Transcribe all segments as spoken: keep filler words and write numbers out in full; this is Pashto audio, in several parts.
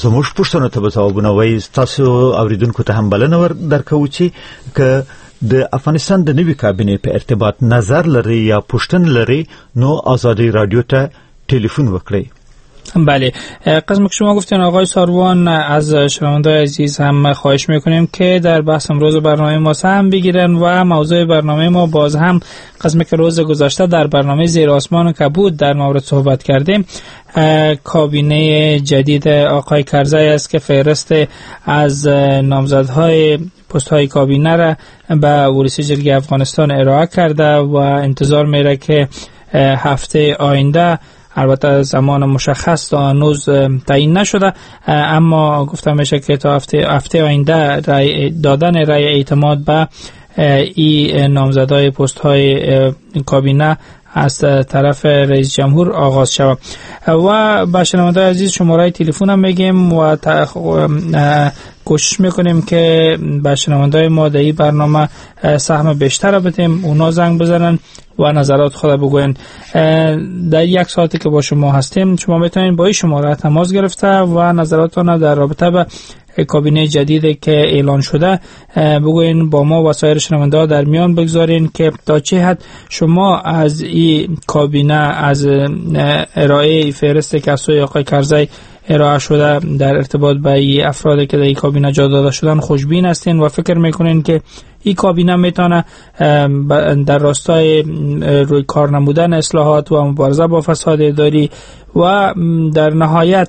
زموږ پوښتنو ته به ځوابونه وایي. تاسو اوریدونکو ته هم بلنه ور درکوو چې که د افغانستان د نوي کابینې په ارتباط نظر لري یا پوښتنه لري نو آزادی رادیو ته تلفن وکړئ. بله، قسم که شما گفتین آقای ساروان، از شنونده‌های عزیز هم خواهش میکنیم که در بحث امروز برنامه ما سهم بگیرن و موضوع برنامه ما باز هم قسم که روز گذشته در برنامه زیر آسمان و کبود در مورد صحبت کردیم، کابینه جدید آقای کرزی است که فهرست از نامزدهای پست های کابینه را به ورودی جرگه افغانستان ارائه کرده و انتظار میره که هفته آینده، البته زمان مشخص تا هنوز تعیین نشده، اما گفته میشه که تا هفته هفته آینده رای دادن رای اعتماد به این نامزدهای پست های کابینه از طرف رئیس جمهور آغاز شود. و به شنونده‌های عزیز شماره تلفن هم میگیم و کوشش میکنیم که به شنونده‌های ما در این برنامه سهم بیشتر بدیم، اونا زنگ بزنن و نظرات خود بگوین. در یک ساعتی که با شما هستیم شما میتونید با این شماره تماس گرفته و نظراتتون در رابطه به کابینه جدیدی که اعلان شده بگوین، با ما و سایر شنونده‌ها در میان بگذارین که تا چه حد شما از این کابینه، از ارائه فهرست که از سوی آقای کرزی ارائه شده در ارتباط با این افرادی که در این کابینه جا داده شدن خوشبین هستین و فکر میکنین که این کابینه میتونه در راستای روی کار نمودن اصلاحات و مبارزه با فساد اداری و در نهایت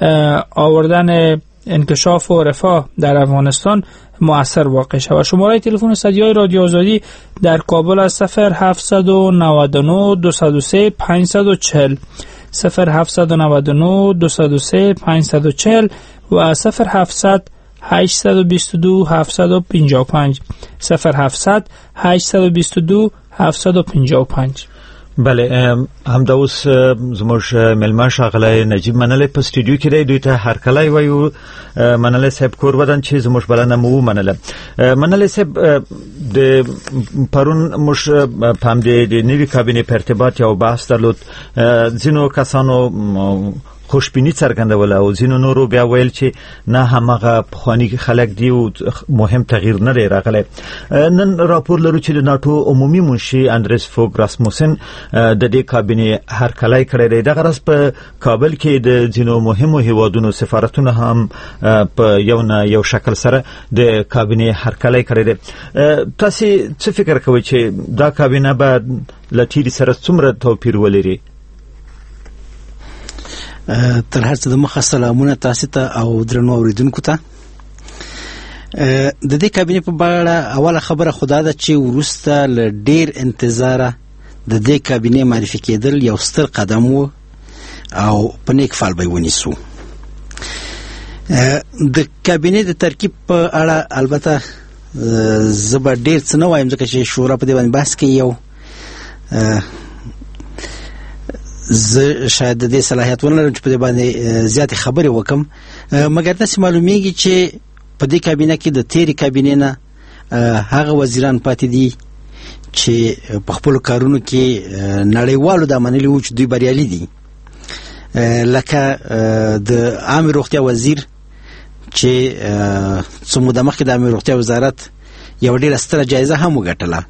آوردن انکشاف و رفاه در افغانستان مؤثر واقع شود. شماره تلفن صدیای رادیو آزادی در کابل از صفر هفت نه نه دو صفر سه پنج چهار صفر صفر هفت نه نه دو صفر سه پنج چهار صفر و صفر هفتصد هشتصد و بیست و دو هفتصد و پنجاه و پنج صفر هفتصد هشتصد و بیست و دو هفتصد و پنجاه و پنج. بله، همدا اوس زموږ ملما ښاغلی نجیب منلی په سټوډیو کې دی. دوی ته هرکلی وایو. منلی صاحب کور ودان چې زموږ بلنه مو ومنله. منلی صاحب، د پرون موږ په همدې د نوي کابینې په ارتباط یو بحث درلود. ځینو کسانو خوشبینی څرګندوله او ځینو نورو بیا ویل چې نه، همغه پخواني خلک دی او مهم تغییر نه دی راغلی. نن راپور لرو چې د ناټو عمومي منشي اندریس فوګ راسموسن د دې کابینې هرکلی کړی دی. دغه ورځ په کابل کې د ځینو مهمو هیوادونو سفارتونه هم په یو نه یو شکل سره د کابینې هرکلی کړی دی. تاسو څه فکر کوئ چې دا کابینه به له تیرې سره څومره توپیر ولري؟ تر هر څه د مخه سلامونه تاسو ته او درنو اوریدونکو ته. د دې کابینې په اړه اوله خبره خدا ده چې وروسته له ډیر انتظاره د دې کابینې معرفي کېدل یو ستر قدم و او په نیک فال به ونیسو. د کابینې د ترکیب په اړه البته زه به ډیر څه نه وایم ځکه چې شورا په دې باندې بحث کوي. یو زه شاید د دې صلاحیت ونه لرم چې په دې باندې زیاتې خبرې وکم، مګر داسې معلومیږي چې په دې کابینه کې د تیرې کابینې نه هغه وزیران پاتې دي چې په خپلو کارونو کې نړیوالو دا منلي وو چې دوی بریالي دي، لکه د عامې روغتیا وزیر چې څو موده مخکې د عامې روغتیا وزارت یو ډېره ستره جایزه هم وګټله.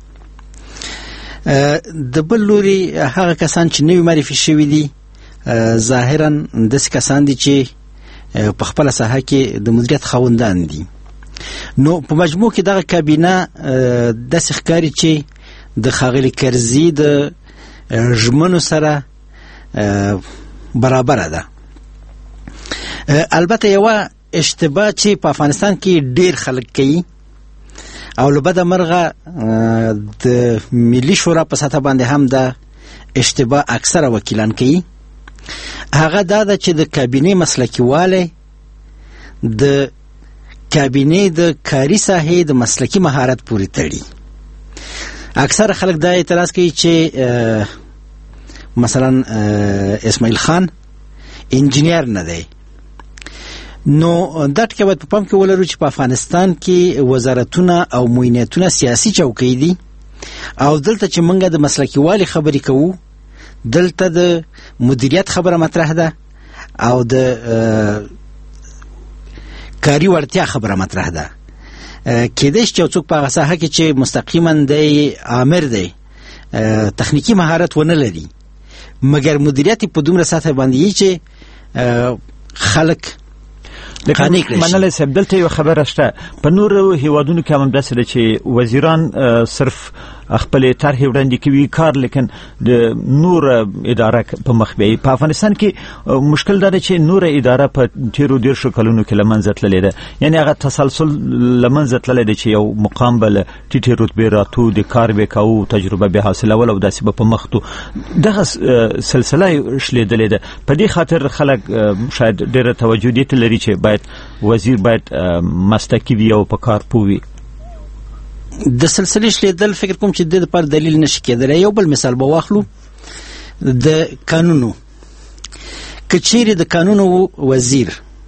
د بل لوري هغه کسان چې نوي معرفي شوي دي ظاهرا داسې کسان دي چې په خپله ساحه کې د مدیریت خاوندان دي. نو په مجموع کې دغه کابینه داسې ښکاري چې د ښاغلي کرزي د ژمنو سره برابره ده. البته یوه اشتباه چې په افغانستان کې ډیر خلک کوي او له بده مرغه د ملي شورا په سطح باندې هم دا اشتباه اکثره وکیلان کوي، هغه دا ده چې د کابینې مسلکي والی د کابینې د کاري ساحې د مسلکي مهارت پورې تړي. اکثره خلک دا اعتراض کوي چې مثلا اسماعیل خان انجینیر نه دی. نو دا ټکي باید په پام کې ولرو چې په افغانستان کې وزارتونه او معینتونه سیاسي چوکۍ دي او دلته چې موږ د مسلکي والي خبرې کوو دلته د مدیریت خبره مطرح ده او د کاری وړتیا خبره مطرح ده. کېدای شي چې څوک په هغه ساحه کې چې مستقیما دی عامر دی تخنیکی مهارت ونه لري، مګر مدیریت په دومره سطح باندې چې خلک لکه منل صاحب دلته یو خبره شته په نورو هیوادونو کې هم داسې ده چې وزیران صرف خپل طرح وړاندې کوي کار، لیکن د نور اداره په مخ بیايي. په افغانستان کې مشکل دا دی چې نور اداره په تیرو دیرشو کلونو کې لمنځه تللې ده، یعنی هغه تسلسل لمنځه تللی دی چې یو مقام بل ټیټې رتبې راتو د کار به کوو تجربه به حاصلول او داسې به په مخ تو دغه سلسله شلیدلې ده. په دې خاطر خلک شاید ډېره توجه دې ته لري چې باید وزیر باید مسلکي وي او په کار پوه وي. د سلسله شلیدل فکر کوم چې د دې لپاره دلیل نشي کېدلی. یو بل مثال به واخلو د قانونو. کچېرې د قانونو وزیر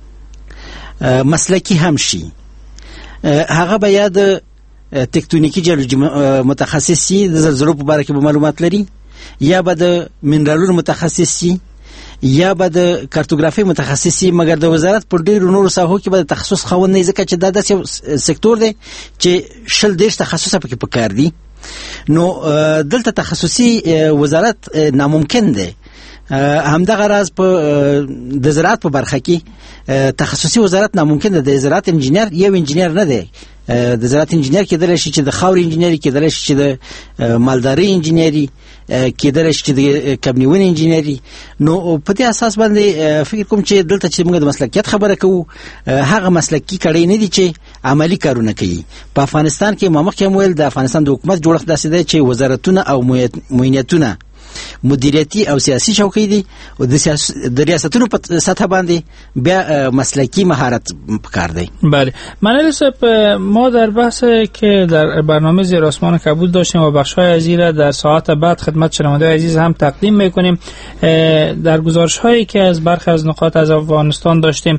مسلکي هم شي، هغه به یا د تکتونیکی جیولوژي متخصص شي، د زلزلو په باره کې به معلومات لري، یا به د منرالونو متخصص شي، یا به د کارتوګرافي متخصص شي. مګر د وزارت پر ډیرو نورو ساحو کې به د تخصص خاوند نه، ځکه چې دا داسې سکتور دی چې شل دېرش تخصصه پکې پکار دي. نو دلته تخصصي وزارت ناممکن دی. همدغه راز په د زراعت په برخه کې تخصصي وزارت ناممکن دی. د زراعت انجینر یو انجینر نه دی. د زراعت انجینر کېدلی شي چې د خاورې انجینري، کېدلی شي چې د مالدارۍ انجینري، کېدلی شي چې د کبنیونې انجینري. نو په دې اساس باندې فکر کوم چې دلته چې موږ د مسلکیت خبره کوو، هغه مسلکي کړي نه دي چې عملی کارونه کوي. په افغانستان کې ما مخکې هم ویل د افغانستان د حکومت جوړښت داسې دی چې وزارتونه او معینتونه مدیریتي او سیاسي چوکۍ دي، او د د ریاستونو په سطح باندې بیا مسلکی مهارت پکار دی. بله منل صاحب، ما در بحث که در برنامه زیر آسمان کابل داشتیم و بخش‌های از این را در ساعت بعد خدمت شنوندگان عزیز هم تقدیم میکنیم. در گزارش‌هایی که از برخی از نقاط از افغانستان داشتیم،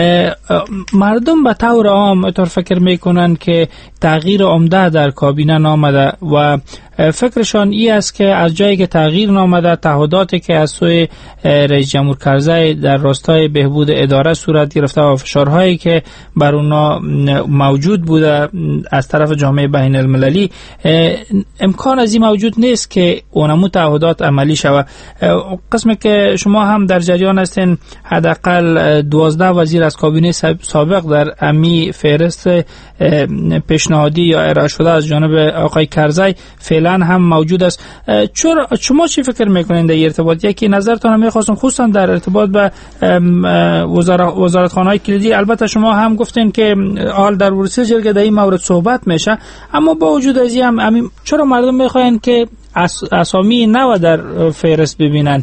مردم به طور عام اطور فکر میکنن که تغییر عمده در کابینه نامده و فکرشان ای است که از جایی که تغییر نامده، تعهداتی که از سوی رئیس جمهور کرزی در راستای بهبود اداره صورت گرفته و فشارهایی که بر اونا موجود بوده از طرف جامعه بین المللی، امکان از این موجود نیست که اونمو تعهدات عملی شود. قسمی که شما هم در جریان هستین، حداقل دوازده وزیر از کابینه سابق در امی فهرست پیشنهادی یا ارائه شده از جانب آقای کرزی فعلا هم موجود است. چرا شما چی فکر میکنین در ارتباط؟ یکی نظرتون هم میخواستم خصوصا در ارتباط به وزارتخانه‌های کلیدی. البته شما هم گفتین که حال در ورودی جلگه در این مورد صحبت میشه، اما با وجود از این هم امیم چرا مردم میخواین که اسامی نو در فهرست ببینن؟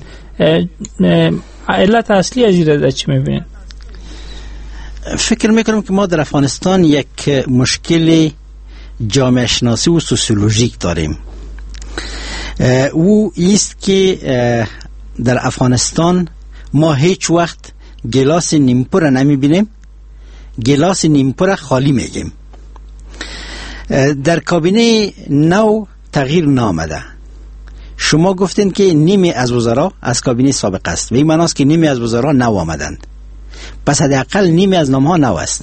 علت اصلی از این چی میبینین؟ فکر میکنم که ما در افغانستان یک مشکل جامعه شناسی و سوسیولوژیک داریم. او ایست که در افغانستان ما هیچ وقت گلاس نیمپر نمیبینیم، گلاس نیمپر خالی میگیم. در کابینه نو تغییر نامده. شما گفتین که نیمی از وزرا از کابینه سابق است و این معنی است که نیمی از وزرا نو آمدند، پس حداقل نیمی از نامها نو است.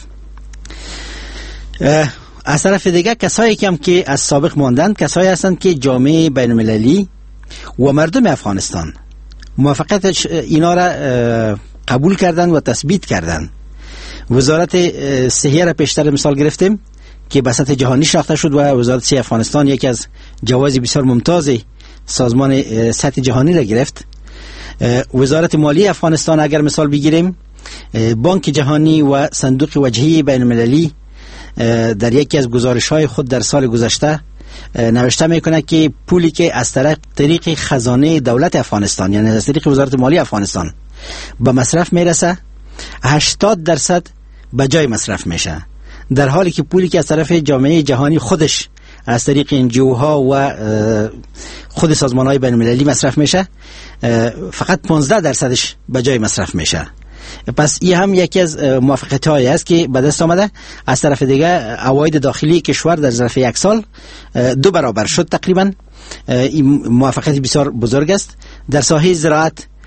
از طرف دیگه کسایی که هم که از سابق ماندند کسایی هستند که جامعه بین المللی و مردم افغانستان موافقت اینا را قبول کردند و تثبیت کردند. وزارت صحه را پیشتر مثال گرفتیم که به سطح جهانی شناخته شد و وزارت صحه افغانستان یکی از جوایز بسیار ممتاز سازمان سطح جهانی را گرفت. وزارت مالی افغانستان اگر مثال بگیریم، بانک جهانی و صندوق وجهی بین المللی در یکی از گزارش‌های خود در سال گذشته نوشته میکنه که پولی که از طریق طریق خزانه دولت افغانستان، یعنی از طریق وزارت مالی افغانستان به مصرف میرسه، هشتاد درصد به جای مصرف میشه، در حالی که پولی که از طرف جامعه جهانی خودش از طریق انجیوها و خود سازمان‌های بین المللی مصرف میشه، فقط پانزده درصدش به جای مصرف میشه. پس این هم یکی از موافقت‌هایی است که به دست آمده. از طرف دیگه عواید داخلی کشور در ظرف یک سال دو برابر شد تقریبا. این موافقت بسیار بزرگ است. در ساحه زراعت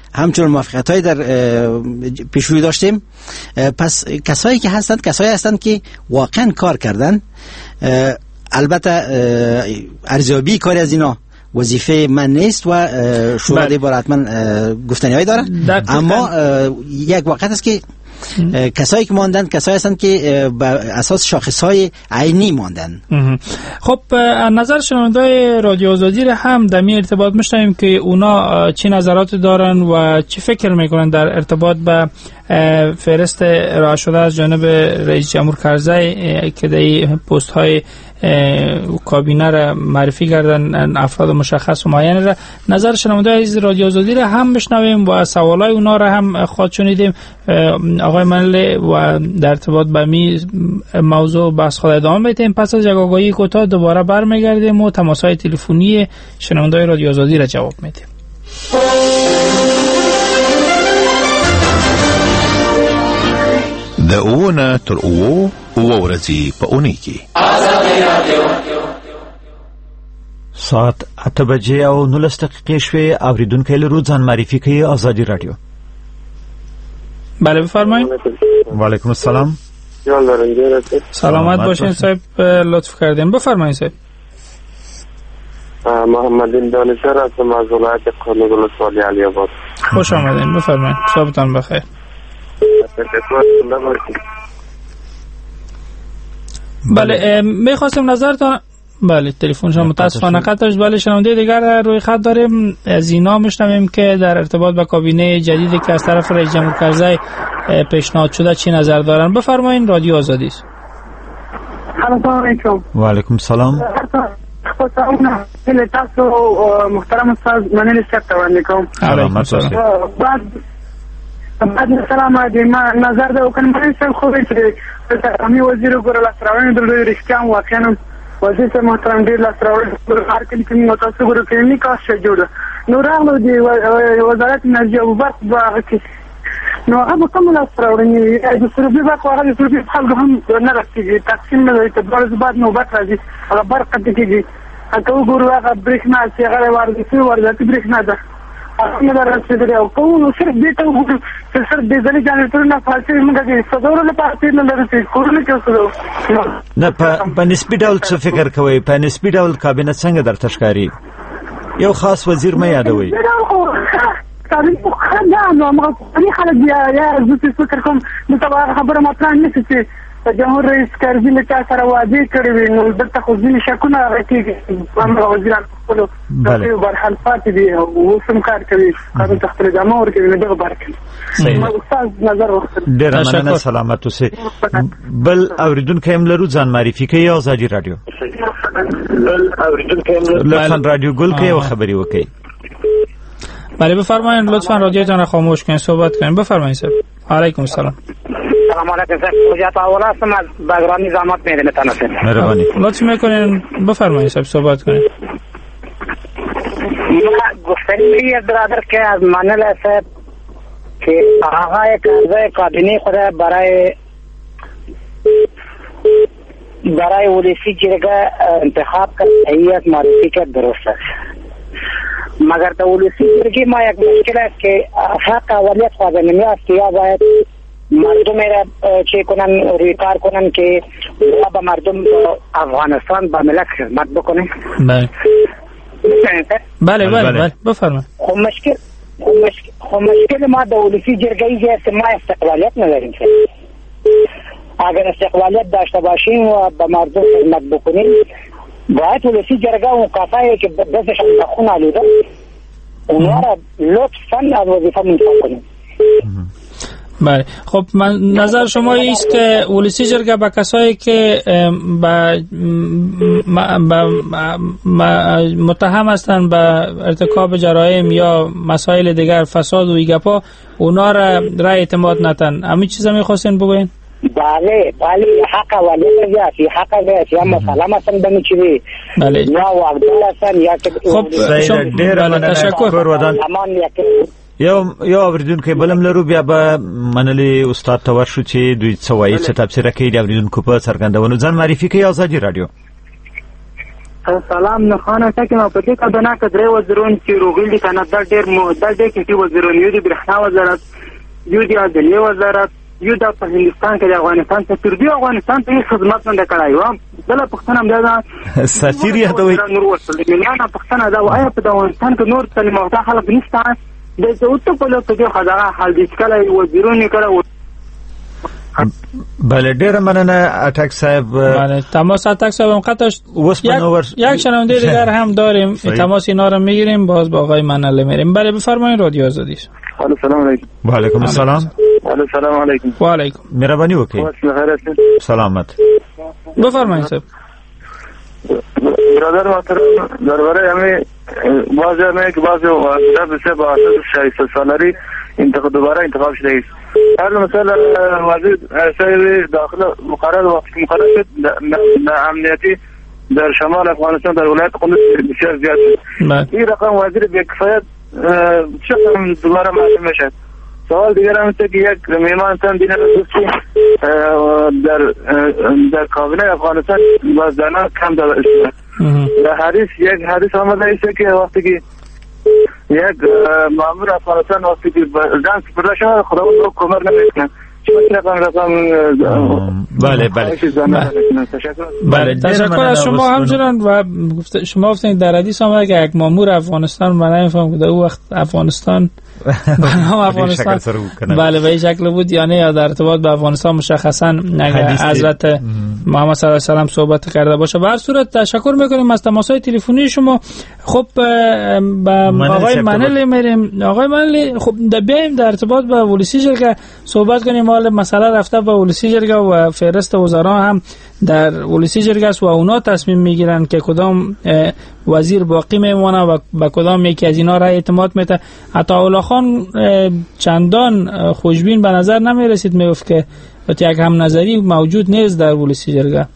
همچنین موفقیت‌های در پیشروی داشتیم. پس کسایی که هستند کسایی هستند که واقعا کار کردن. البته ارزیابی کاری از اینا وظیفه من نیست و شورای بار حتما گفتنی‌هایی داره، اما یک واقعیت است که کسایی که ماندن کسایی هستند که بر اساس شاخص‌های عینی ماندن. خب نظر شنونده‌های رادیو آزادی را هم در می ارتباط می‌شنویم که اونا چه نظرات دارن و چه فکر میکنن در ارتباط به فهرست ارائه شده از جانب رئیس جمهور کرزی که در پست‌های کابینه را معرفی کردن افراد مشخص و معین را. نظر شنونده‌های عزیز رادیو آزادی را هم بشنویم و سوالای اونا را هم خواهد شنیدیم. آقای منلی و در ارتباط با می موضوع بحث خود ادامه میدیم. پس از یک آگاهی کوتاه دوباره برمیگردیم و تماس‌های تلفنی شنونده‌های رادیو آزادی را جواب میدیم. د اوونه تر اوو اوو ورځې په اونۍ کې ساعت اته بجې او نولس دقیقې شوې. اوریدونکي لرو ځان معرفي کوي آزادي رادیو. بله بفرمایید. وعلیکم السلام. سلامت باشین صاحب، لطف کردین بفرمایید صاحب. محمد دانشور هستم از ولایت قانون ولسوالی علی آباد. خوش آمدین بفرمایید. صبحتان بخیر. بله میخواستم نظرتان. بله تلفن شما متاسفانه قطع شد. بله شنونده دیگر روی خط داریم. از اینا میشنویم که در ارتباط با کابینه جدیدی که از طرف رئیس جمهور کرزی پیشنهاد شده چی نظر دارن. بفرمایید رادیو آزادی است. سلام علیکم. و علیکم السلام. محترم استاد منل صاحب علیکم. علیکم السلام. بعد بعد سلام دې ما نظر دا وکړم چې خو به امي وزیر ګور لاسراوین د رښتیا واقعا وزیر محترم ډیر لاسراوین هر کله کې نو تاسو ګور کې نه کا څه جوړ نو راغلو دی وزارت انرژي او برق باغ کې نو هغه کوم لاسراوین د سروبي باغ هغه د سروبي خلک هم نه راځي تقسیم نه دی ته بعد نو برق راځي هغه برق دې هغه ګورو هغه برېښنا چې هغه ورته ورته برېښنا ده اخنه راځي او کوم صرف دې ته وګورئ چې صرف دې ځلې ځان تر نه فالسي موږ کې صدور له پاتې نه لري کورونه کې صدور نه په نسبی ډول څه فکر کوي؟ په نسبی ډول کابینه څنګه درته ښکاري؟ یو خاص وزیر مې یادوي. کابینه خو خنده نو موږ په خلک یا زه فکر کوم نو تبا خبره مطرح نه شي جمهور رئیس کرزي له چا سره وعده کړې وي نو دلته خو ځینې شکونه راکېږي هغه وزیران خپلو برحال پاتې دي او اوس هم کار کوي قانون ته خپله جامه ورکوي نو دغه بار کوي. استاد نظر وخت ډېره مننه سلامت اوسئ. بل اورېدونکی هم لرو ځان معرفي کوي آزادي رادیو. لطفا رادیو گل کوي او خبرې وکړئ. بله بفرمایید لطفا رادیوتان را خاموش کنید صحبت کنید. بفرمایید صاحب. علیکم السلام. سلام علیکم صاحب. حجت اولا هستم از بگرانی زحمت میدم تناسب. مهربانی. لطف میکنین بفرمایید صاحب صحبت کنید. گفتنی یک برادر که از منل صاحب که آقای کرزی کابینه خود برای برای ولسی جرگه انتخاب کرد هیئت معرفی کرد درست است. مگر در ولسی جرگه ما یک مشکل است که حق اولیت خواهد نمیاد که یا باید مردم را چه کنن روی کار کنن که با مردم افغانستان با ملت خدمت بکنه. بله بله بله بله بفرمایید. خب مشکل خب مشکل ما در ولسی جرگه ای است که ما استقلالیت نداریم. اگر استقلالیت داشته باشیم و با مردم خدمت بکنیم باید ولسی جرگه اون کسایی که دستشان به خون آلوده اونها را لطفاً از وظیفه منصرف کنیم. بله خب من نظر شما است که ولسی جرگه با کسایی که با متهم هستند به ارتکاب جرایم یا مسائل دیگر فساد و ایگپا اونا را رای اعتماد نتن. همین چیزا میخواستین بگوین؟ بله بله حق ولی یا حق است یا مسلم هستن به میچوی بله یا واقعا هستن یا که خب شما تشکر ودان یو یو اوریدونکو بلم لرو بیا به منلي استاد ته ورشو چې دوی څه وایي چې تفسیر کوي د اوریدونکو په څرګندونو ځان معرفي کوي آزادي رادیو. سلام نه خانه ته کې ما په دې کډه نه کډره وزرون چې روغلي کنه دا ډېر مو دا ډېر کې وزرون یو د برښنا وزارت یو د عدلیه وزارت یو د په هندستان کې د افغانستان ته تر دې افغانستان ته خدمت نه کړای و بل پښتنه هم دا سفیر یا دوی نور وصل دي نه پښتنه دا وایي په افغانستان کې نور تعلیم او خلک نشته د څه په لور ته خدای حال دې کله وزیرونه کړه بله ډیره مننه اتک صاحب. بله تماس اتک صاحب هم قطع یک, یک شنونده دیگر هم داریم تماس اینا رو میگیریم باز با آقای مناله میریم. بله بفرمایید رادیو آزادی. السلام علیکم. و علیکم السلام. السلام علیکم. و علیکم. مهربانی وکړئ. سلامت. بفرمایید صاحب. برادر محترم درباره همه بعضی همه که بعضی وزیر بسیار با اساس شایسته سالاری انتخاب دوباره انتخاب شده است. هر مثلا وزیر سایه داخل مقرر وقتی مقرر شد امنیتی در شمال افغانستان در ولایت قندوز بسیار زیاد است. این رقم وزیر بی‌کفایت چقدر دوباره معلوم میشد. سوال دیگر هم است که یک میهمان تن دیگر دوستی در در کابینه افغانستان وزدانان کم داده است. در حدیث یک حدیث آمده است که وقتی که یک مامور افغانستان وقتی که زن سپرده شد خداوند رو کمر نمیکنه. رقم رقم بله بله بله تشکر از شما همچنان و شما گفتید در حدیث آمده که یک مامور افغانستان من نمیفهم که در اون وقت افغانستان برنامه افغانستان بله به این شکل بود یا نه یا در ارتباط به افغانستان مشخصا اگر حضرت محمد صلی الله علیه و سلم صحبت کرده باشه. به هر صورت تشکر میکنیم از تماس‌های تلفنی شما. خب با آقای مناله میریم. آقای مناله خب بیایم در ارتباط با ولسی جرگه صحبت کنیم. حالا مسئله رفته با ولسی جرگه و فهرست وزرا هم در ولسی جرگه است و اونا تصمیم میگیرن که کدام وزیر باقی میمونه و به کدام یکی از اینا را اعتماد میده. عطاالله خان چندان خوشبین به نظر نمی رسید، میگفت که یک هم نظری موجود نیست در ولسی جرگه.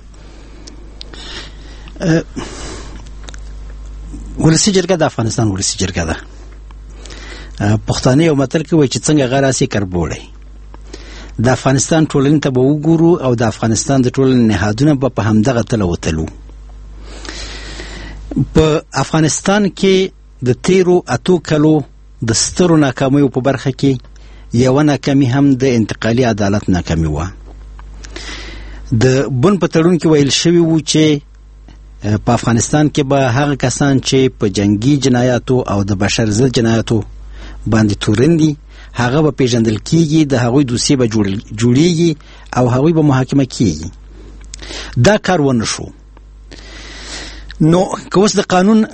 ولسی جرګه د افغانستان ولسی جرګه ده. پښتانه یو متل کوي چې څنګه غراسي کربوړي. د افغانستان ټولنې ته به وګورو او د افغانستان د ټولنې نهادونه به په همدغه تله وتلو. په افغانستان کې د تیرو اتو کلو د سترو ناکامیو په برخه کې یو ناکامي هم د انتقالي عدالت ناکامي و. د بن په تړون کې ویل شوی و چې په افغانستان کې به هغه کسان چې په جنگي جنایاتو او د بشر ضد جنایاتو باندې تورندي هغه به پیژندل کیږي، د هغوی دوسیه به جوړیږي او هغوی به محاکمه کیږي. دا کار ونه شو. نو که اوس د قانون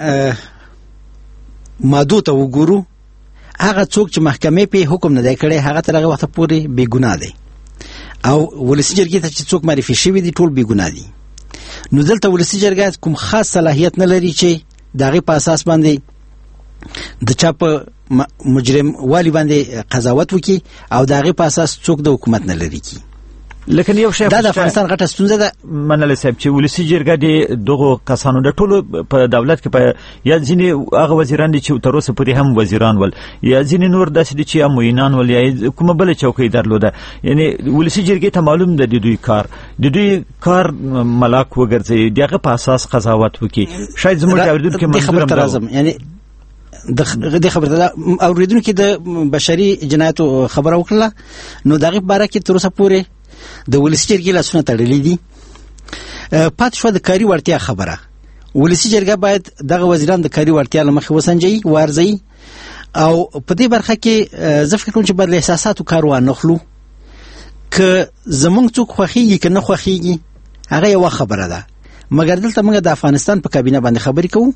مادو ته وګورو، هغه څوک چې محکمې په حکم نه دی کړی هغه تر هغه وخته پورې بې ګناه دی او ولسي جرګې ته چې څوک معرفي شوي دي ټول بې ګناه دي. نو دلته ولسي جرګه کوم خاص صلاحیت نه لري چې د هغې په اساس باندې د چا په مجرم والی باندې قضاوت وکړي او د هغې په اساس څوک د حکومت نه لري کی. لیکن یو شی دا د افغانستان غټه ستونزه ده. مناله صاحب چې ولسي جرګه د دغو کسانو د ټولو په دولت کې په یا ځینې هغه وزیران دي چې تر اوسه پورې هم وزیران ول یا ځینې نور داسې دي چې یا معینان ول یا کومه بله چوکۍ درلوده. یعنی ولسي جرګې ته معلوم ده د دوی کار د دوی کار ملاک وګرځي د هغه په اساس قضاوت وکړي. شاید زموږ اوریدونکو کې منظور هم یعنی د خبره ده اوریدونکو د بشري جنایاتو خبره وکړه نو دغه باره کې تر اوسه پورې د ولسي جرګې لاسونه تړلي دي. پاتې شوه د کاري وړتیا خبره. ولسي جرګه باید دغه وزیران د کاري وړتیا له مخې وسنجوي وارزوي او په دې برخه کې زه فکر کوم چې باید له احساساتو کار وانخلو. که زمونږ څوک خوښېږي که نه خوښېږي هغه یوه خبره ده، مګر دلته موږ د افغانستان په کابینه باندې خبرې کوو.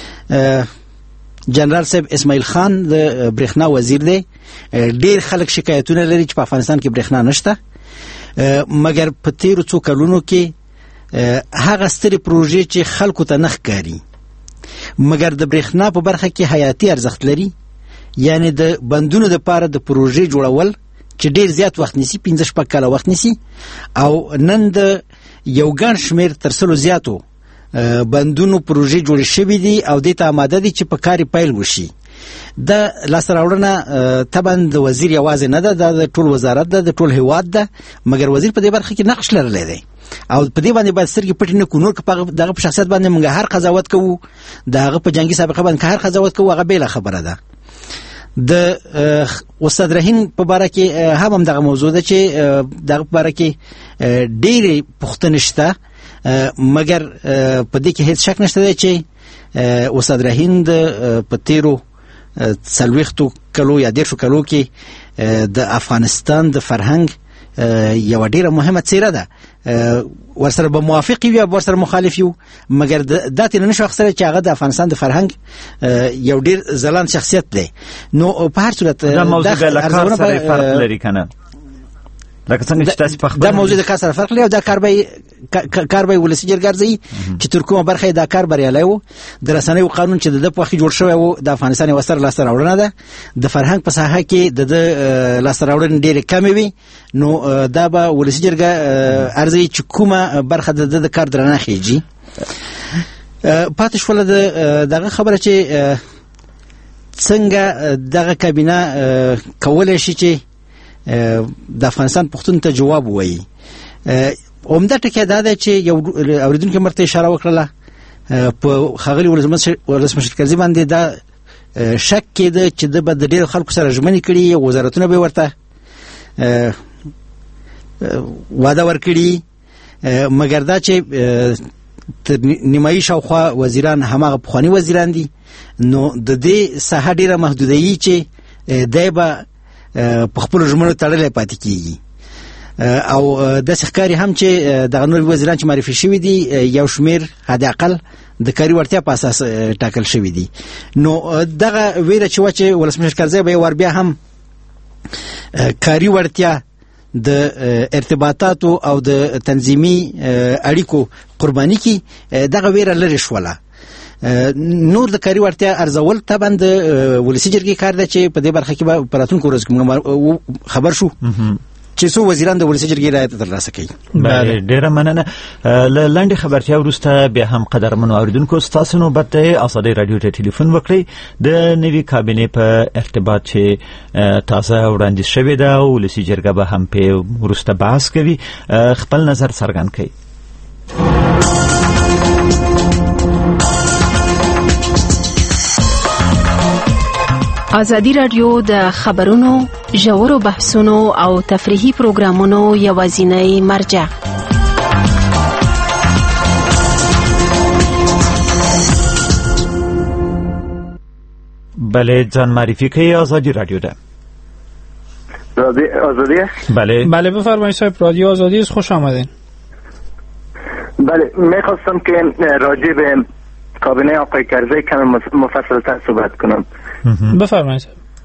جنرال صاحب اسماعیل خان د برېښنا وزیر دی. ډېر خلک شکایتونه لري چې په افغانستان کې برېښنا نشته، مګر په تیرو څو کلونو کې هغه سترې پروژې چې خلکو ته نه ښکاري مګر د برېښنا په برخه کې حیاتي ارزښت لري، یعنی د بندونو دپاره د پروژې جوړول چې ډېر زیات وخت نیسي، پنځه شپږ کاله وخت نیسي او نن د یو ګڼ شمېر تر سلو زیاتو بندونو پروژې جوړې شوي دي او دې ته آماده دي چې په کار یې پیل وشي. د لاسته راوړنه طبعا د وزیر یوازې نه ده، د ټول وزارت ده، د ټول هیواد ده، مګر وزیر په دې برخه کې نقش لرلی دی او په دې باندې باید سترګې پټې نه کړو. نور که په دغه په شخصیت باندې موږ هر قضاوت کوو، د هغه په جنګي سابقه باندې هر قضاوت کوو، هغه بېله خبره ده. د استاد رحیم په باره کې هم هم دغه موضوع ده چې دغه په باره کې ډېرې پوښتنې شته، مګر په دې کې هیڅ شک نشته دی چې استاد رحیم د په تیرو څلوېښتو کلو یا دېرشو کلو کې د افغانستان د فرهنګ یو ډیره مهمه څیره ده. ورسره به موافق یو یا ورسره مخالف یو، مګر دا تر نشو اخسره چې هغه د افغانستان د فرهنګ یو ډیر ځلان شخصیت دی. نو په هر صورت دا موضوع د لکار سره فرق لري کنه، لکه څنګه چې تاسو په خپل دا موضوع د کار سره فرق لري او دا کار به کار به ولسی جرګرځي چې تر کومه برخه دا کار بریالی وو. د رسنیو قانون چې د په وخت جوړ شوی وو د افغانستان یو سره لاسته راوړنه ده. د فرهنګ په ساحه کې د لاسته راوړنې ډېرې کمې وي، نو دا به ولسی جرګه ارزي چې کومه برخه د د کار درنه خېږي. پاتې شوله دغه خبره چې څنګه دغه کابینه کولای شي چې د افغانستان پښتون ته جواب وایي. عمده ټکی دا ده چې یو اوریدونکو مرته اشاره وکړه په ښاغلي ولسمشر کرزي باندې دا شک کېده چې د به د ډېرو خلکو سره ژمنې کړي، وزارتونه به ورته وعده ورکړي، مګر دا چې نیمایي شاوخوا وزیران هماغه پخواني وزیران دي، نو د دې ساحه ډېره محدودوي چې دی به په خپلو ژمنو تړلی پاتې کېږي. او داسې ښکاري هم چې دغه نور وزیران چې معرفي شوي دي یو شمېر حد اقل د کاري وړتیا په اساس ټاکل شوي دي. نو دغه ویره چې وه چې ولسمشر کرزی به یو وار بیا هم کاري وړتیا د ارتباطاتو او د تنظیمي اړیکو قرباني کړي، دغه ویره لرې شوله. نور د کاري وړتیا ارزول طبعا د ولسي جرګې کار ده چې په دې برخه کې به په راتلونکو ورځو کې خبر شو چې څو وزیران د ولسي جرګې رایه ترلاسه کوي. ډېره مننه. له لنډې خبرتیا وروسته بیا هم قدرمنو اورېدونکو ستاسو نوبت دی ازادۍ راډیو ته ټلیفون وکړئ. د نوي کابینې په ارتباط چې تازه وړاندیز شوې ده او ولسي جرګه به هم پرې وروسته بحث کوي، خپل نظر څرګند کړئ. ازادي راډیو د خبرونو، ژورو بحثونو او تفریحي پروګرامونو یوازینی مرجع. بله، ځان معرفی کړئ. ازادي راډیو ده. آزادی؟ بله بله بفرمایید صاحب، رادیو آزادی است، خوش آمدین. بله، میخواستم که راجع به کابینه آقای کرزی کم مفصل‌تر صحبت کنم. بفرمایید.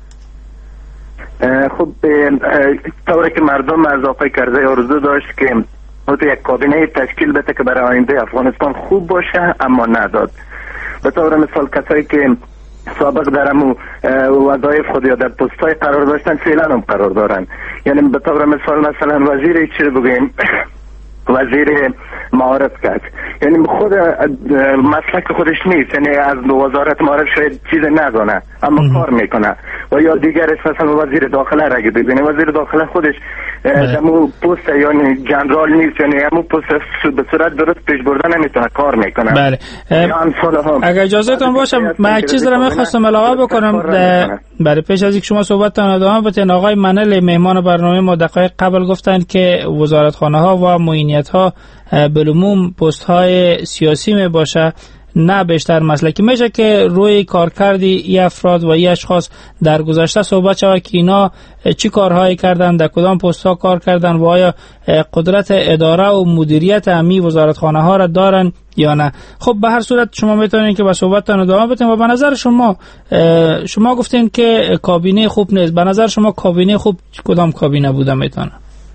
خب طوری که مردم از آقای کرزی آرزو داشت که تو یک کابینه تشکیل بده که برای آینده افغانستان خوب باشه، اما نداد. به طور مثال کسایی که سابق در امو وظایف خود یا در پست‌های قرار داشتن فعلا هم قرار دارن. یعنی به طور مثال مثلا وزیر چی بگیم وزیر معارف کرد، یعنی خود مسلک خودش نیست، یعنی از وزارت معارف شاید چیز ندانه اما کار میکنه. و یا دیگرش مثلا وزیر داخله را ببینه، وزیر داخله خودش همون پست یعنی جنرال نیست، یعنی همون پست به صورت درست پیش بردن نمیتونه، کار میکنه. بله. اگر اجازهتون باشه من یک چیز رو میخواستم علاوه بکنم. برای پیش از اینکه شما صحبتتون ادامه بدین، آقای منل مهمان برنامه ما دقایق قبل گفتن که وزارتخانه ها و معینیت ها بالعموم پست های سیاسی می باشه، نه بیشتر مسلکی. میشه که روی کارکردی ای افراد و ای اشخاص در گذشته صحبت شود که اینا چی کارهایی کردن، در کدام پست ها کار کردن و آیا قدرت اداره و مدیریت امی وزارتخانه ها را دارن یا نه. خب به هر صورت شما میتونین که با صحبتتون ادامه بدین. و به نظر شما شما گفتین که کابینه خوب نیست، به نظر شما کابینه خوب کدام کابینه بوده میتونه؟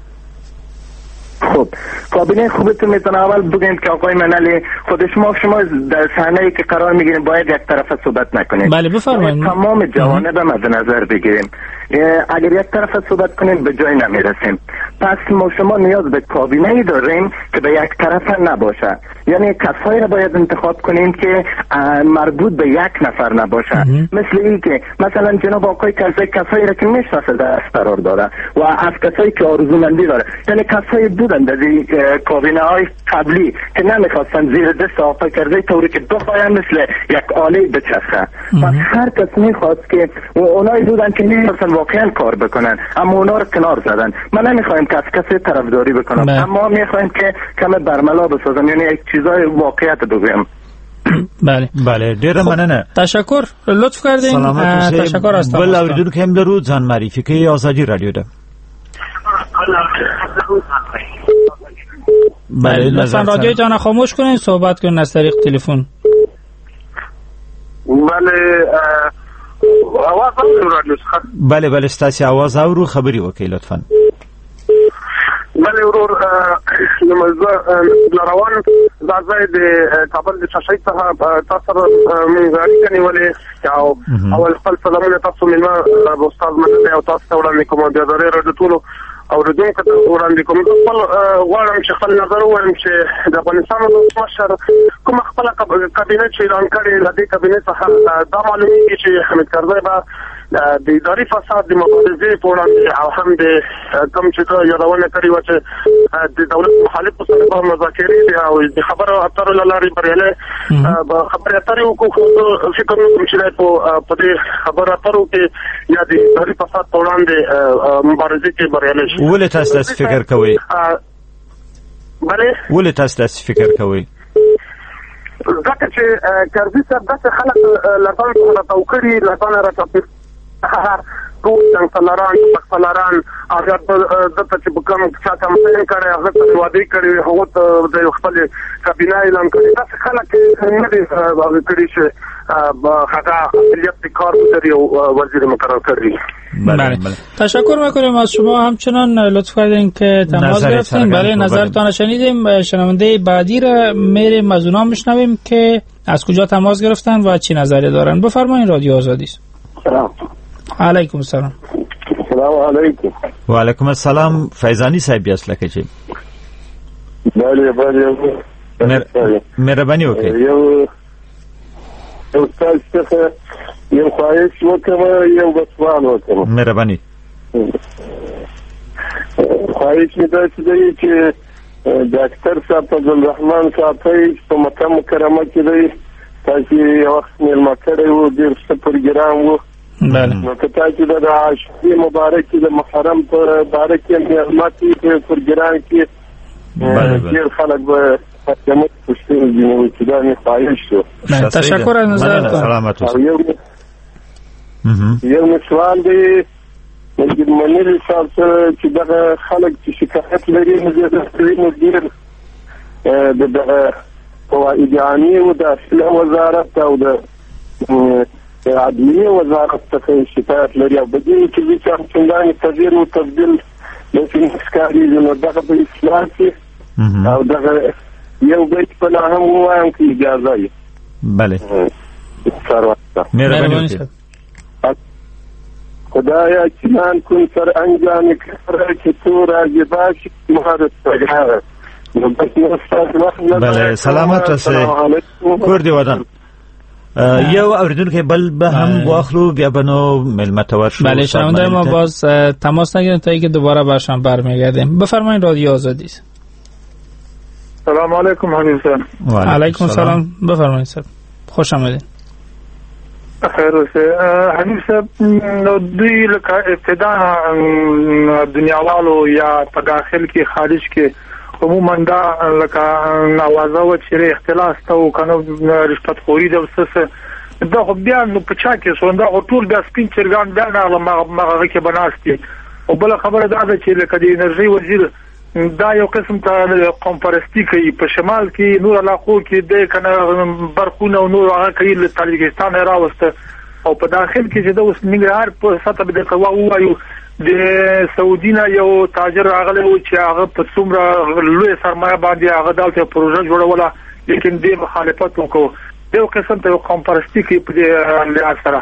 خب کابینه خوبتون میتونه اول بگیم که آقای منالی خود شما شما در صحنه‌ای که قرار میگیریم باید یک طرف صحبت نکنید. بله بفرمایید. تمام جوانب مد نظر بگیریم. اگر یک طرف صحبت کنیم به جای نمیرسیم. پس ما شما نیاز به کابینه داریم که به یک طرف نباشه، یعنی کسایی را باید انتخاب کنیم که مربوط به یک نفر نباشه. مثل این که مثلا جناب آقای کرزی کسایی را که میشناسه دست قرار داره و از کسایی که آرزومندی داره، یعنی کسایی بودن در کابینه های قبلی که نمیخواستن زیر دست آقای کرزی طوری که بخواین مثل یک آله بچسه. پس هر کس میخواست که اونایی بودن که میخواستن واقعا کار بکنن، اما اونا رو کنار زدن. من نمیخوایم که از کسی طرفداری بکنم، بله. اما میخوایم که کم برملا بسازم، یعنی یک چیزای واقعیت بگویم. بله بله ډیره مننه. تشکر، لطف کردین. تشکر از تماس. بل اوریدونکو هم لرو ځان معرفي کوي. آزادی رادیو ده. بله لطفا رادیوتان خاموش کنین، صحبت کنین از طریق تلفن. بله आवाज اورو رادیو څخه. بله بله ستاسو आवाज اورو، خبري وکړئ لطفا. بله ورور نمازه لروان زازای د کابل د چشای څخه تاسو موږ اړیکه نیولې او اول خپل سلامونه تاسو مینه استاد مننه او تاسو وړاندې کوم د ادارې رادیو او ردونکو ته وړاندې کوم. خپل غواړم چې خپل نظر ووایم چې د افغانستان د مشر کوم خپل کابینه چې اعلان کړی د دې کابینه څخه دا معلومیږي چې حمید کرزی به د اداري فساد د مبارزې په وړاندې او هم د کوم چې یادونه کړې وه چې د دولت مخالفو سره به مذاکرې دي او د خبرو اترو له لارې بریالی خبرې اترې وکړو. فکر نه کوم چې دی په دې خبرو اترو کې یا د اداري فساد په وړاندې مبارزې کې بریالی شي. ولې تاسو داسې فکر کوئ؟ بلې ولې تاسو داسې فکر کوئ؟ ځکه چې کرزي صاحب داسې خلک له ځان څخه راتاو کړي، له ځانه راچاپېر هر ټول څنګهلاران پښتنلاران هغه دته چې کوم څه کمپاین کړي، هغه ته وعده کړي، هغه د خپل کابینه اعلان کړي. داسې خلک نه دي کړي چې هغه اقلیت کار وکړي او وزیر مقرر کړي. بله تشکر میکنیم از شما، همچنان لطف کردین که تماس گرفتین. بله نظرتان شنیدیم. شنونده بعدی را میریم از اونا میشنویم که از کجا تماس گرفتن و چی نظری دارن. بفرمایید رادیو آزادی است. سلام علیکم السلام. سلام علیکم. و علیکم السلام. فیضانی صاحب است لکه چی؟ بله بله مهرباني وکړئ. یو یو تاسو څخه یو خواهش وکړم، یو سوال وکړم. مهرباني. خواهش مې دا دی چې ډاکټر صاحب عبدالرحمن صاحب په مکه مکرمه کې دی، تاسو یو وخت مېلمه کړی و، ډېر ښه پروګرام و. بله نو که تاسو د عاشورې مبارک د محرم په باره کې معلومات په پروګرام کې ډېر خلک به زموږ پوښتنې ځینې چې دا مې خواهش شو. تشکر از نظرتان. سلامت اوسئ. یو مې سوال دی د منیر صاحب سره چې دغه خلک چې شکایت لري نو زه نو ډېر د دغه فواید عامې و د اصلاح وزارت او د عدلیه وزارت څخه شکایت لري او په دې کې چې څنګه تغییر او تبدیل لکه ښکارېږي نو دغه په اصلاح کې او دغه یو بیت په لا هم ووایم که اجازه یې. بله مهرباني خدایا چنان کن سر انجام کار که تو راجع باشی مهارت سگاره. بله سلامت اوسئ. کور دی ودان. یو اوریدونکو بل به هم واخلو بیا بنو ملمت ورشو. بله شنونده ما باز تماس نگیریم تا اینکه دوباره برشان برمیگردیم. بفرمایید رادیو آزادی است. سلام علیکم حمید صاحب. علیکم سلام. بفرمایید صاحب. خوش آمدید. خیر اوسه. حمید صاحب نو دوی لکه ابتدا دنیاوالو یا په داخل کې خارج کې عموما دا لکه نوازه و چې اختلاس ته او کنه رشوت خوري د وسه دا خو بیا نو په چا کې سوندا او ټول د سپین چرګان بیا نه مغه کې بناستي. او بل خبره دا ده چې لکه د انرژي وزیر دا یو قسم ته قوم پرستی کوي. په شمال کې نور علاقو کې د کنه برخونه او نور هغه کوي له تاجکستان راوسته او په داخل کې چې د اوس نګرهار په سطح به د قوا وایو د سعودینا یو تاجر راغلی و چې هغه په څومره لوی سرمایه باندې هغه دلته پروژه جوړوله، لیکن د مخالفت وکړو. یو قسم ته قوم پرستی کوي په دې لحاظ سره.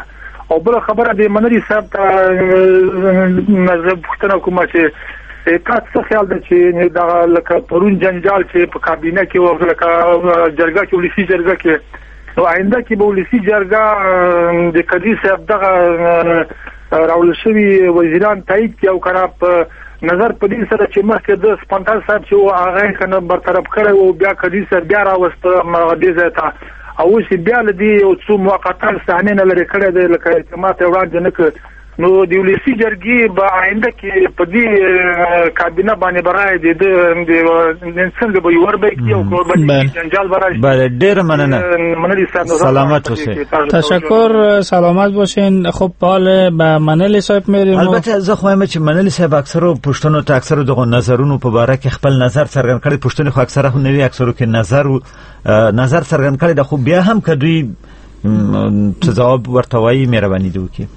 او بل خبره د منری صاحب ته مذهب پښتنه کومه چې تاسو څه خیال ده چې دا لکه پرون جنجال چې په کابینه کې او لکه جرګه کې ولسی جرګه کې او آینده کې به ولسی جرګه د قاضي صاحب دغه راول شوی وزیران تایید کړي او کړه په نظر په دې سره چې مخکې د سپانتال صاحب چې هغه کنه برطرف کړي او بیا قاضي صاحب بیا راوسته مغدي ځای او چې بیا لدی او څو موقتا صحنه نه لري کړي د لکه اعتماد وړاندې نه ک نو د ولسی جرګي به آینده کې په دې کابینه باندې برای دي د انسان به یو وربه کې او قرباني جنجال برای بله ډیر مننه سلامت اوسئ تشکر سلامت باشین. خب حال به منلی صاحب میریم. البته زه خو هم چې منلی صاحب اکثرو پښتنو ته اکثرو دغه نظرونو په باره کې خپل نظر څرګند کړي. پښتنو خو اکثره خو نوی اکثرو کې نظر نظر څرګند کړي د خو بیا هم کدوی جواب ورته وایي مهرباني دی وکړي.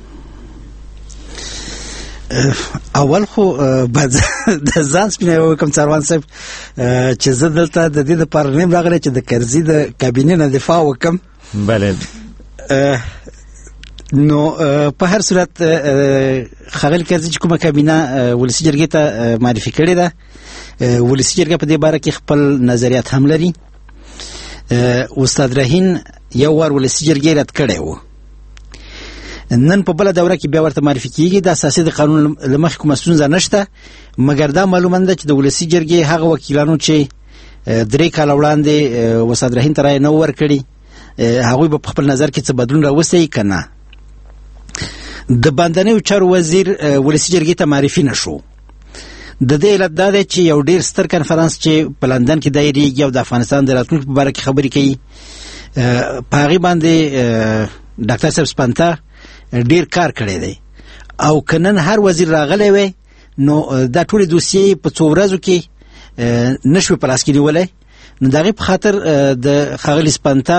اول خو بعد د ځان سپینه کوم څاروان صاحب چې زه دلته د دې لپاره نیم راغلی چې د کرزي د کابینې نه دفاع وکم. بله نو په هر صورت خغل کرزي چې کومه کابینه ولسی جرګې ته معرفي کړې ده ولسی جرګه په دې باره کې خپل نظریات هم لري. استاد رهین یو ور ولسی جرګې رد کړی و نن په بل دوره کې بیا ورته معرفي کیږي د اساسي د قانون لمخ کوم ستونزه نشته مګر دا معلومه ده چې د ولسی جرګې هغه وکیلانو چې درې کال وړاندې وساد رهین ترای نو ور کړی هغه په خپل نظر کې څه بدلون راوستي کنه. د باندنیو چارو وزیر ولسی جرګې ته معرفي نشو. د دې علت دا ده چې یو ډیر ستر کنفرانس چې په لندن کې دایریږي او د افغانستان د راتلونکي په اړه خبرې کوي په هغه باندې ډاکټر صاحب سپانتا ډیر کار کړی دی او کنن هر وزیر راغلی وي نو دا ټول دوسیې په څو ورځو کې نشوي پلاس کې نیولای. نو دغه په خاطر د خغلی سپانتا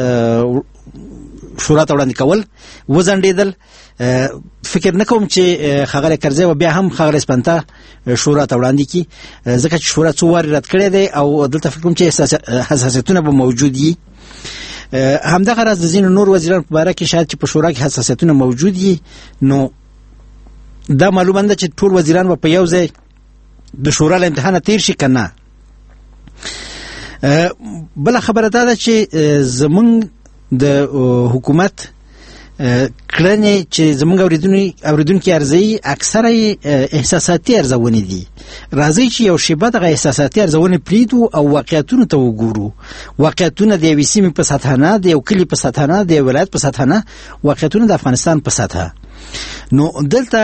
شورا ته وړاندې کول وزندیدل. فکر نکوم چې خغلی کرزی و بیا هم خغلی سپانتا شورا ته وړاندې کی ځکه چې شورا څو واری رد کړی دی او دلته فکر کوم چې حساسیتونه به موجود دي. همدغه راز د ځینو نور وزیرانو په اړه کې شاید چې په شورا کې حساسیتونه موجود دي. نو دا معلومه ده چې ټول وزیران په یو ځای د شورا له امتحان تیر شي کنه. بل خبره ده چې زمونږ د حکومت کړنې چې زمونږ اوریدونکو اوریدونکو ارزي اکثره احساساتي ارزونه دي. راځي چې یو شیبه دغه احساساتي ارزونه پریدو او واقعیتونو ته وګورو. واقعیتونه د یو سیمې په سطح نه د یو کلی په سطح نه د یو ولایت په سطح نه واقعیتونه د افغانستان په سطح. نو دلته